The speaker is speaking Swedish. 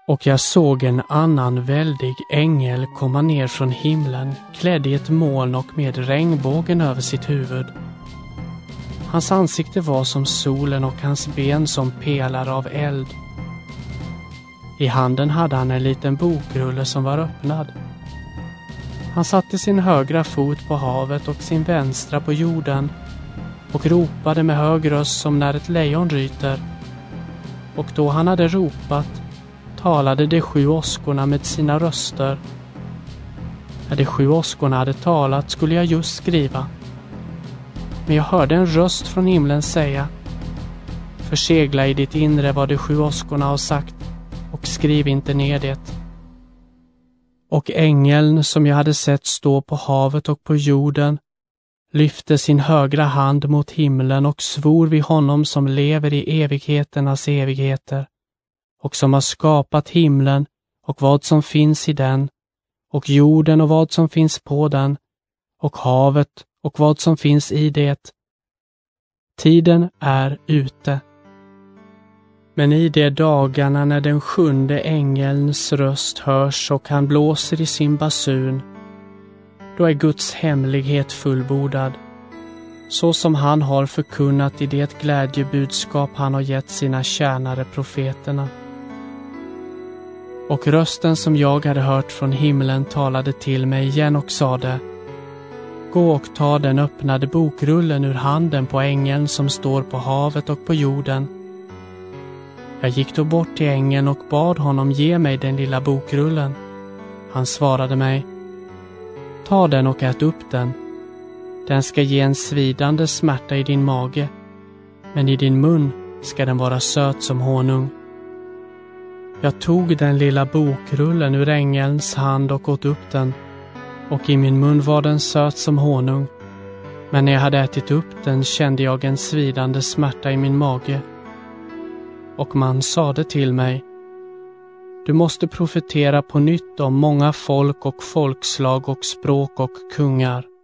Och jag såg en annan väldig ängel komma ner från himlen, klädd i ett moln och med regnbågen över sitt huvud. Hans ansikte var som solen och hans ben som pelare av eld. I handen hade han en liten bokrulle som var öppnad. Han satte sin högra fot på havet och sin vänstra på jorden och ropade med hög röst som när ett lejon ryter. Och då han hade ropat talade de 7 åskorna med sina röster. När de 7 åskorna hade talat skulle jag just skriva. Men jag hörde en röst från himlen säga: försegla i ditt inre vad de 7 åskorna har sagt och skriv inte ner det. Och ängeln som jag hade sett stå på havet och på jorden lyfte sin högra hand mot himlen och svor vid honom som lever i evigheternas evigheter och som har skapat himlen och vad som finns i den och jorden och vad som finns på den och havet och vad som finns i det. Tiden är ute. Men i de dagarna när den 7:e ängelns röst hörs och han blåser i sin basun, då är Guds hemlighet fullbordad, så som han har förkunnat i det glädjebudskap han har gett sina tjänare profeterna. Och rösten som jag hade hört från himlen talade till mig igen och sade: gå och ta den öppnade bokrullen ur handen på ängeln som står på havet och på jorden. Jag gick då bort till ängeln och bad honom ge mig den lilla bokrullen. Han svarade mig: ta den och ät upp den. Den ska ge en svidande smärta i din mage, men i din mun ska den vara söt som honung. Jag tog den lilla bokrullen ur ängelns hand och åt upp den, och i min mun var den söt som honung. Men när jag hade ätit upp den kände jag en svidande smärta i min mage. Och man sade till mig: du måste profetera på nytt om många folk och folkslag och språk och kungar.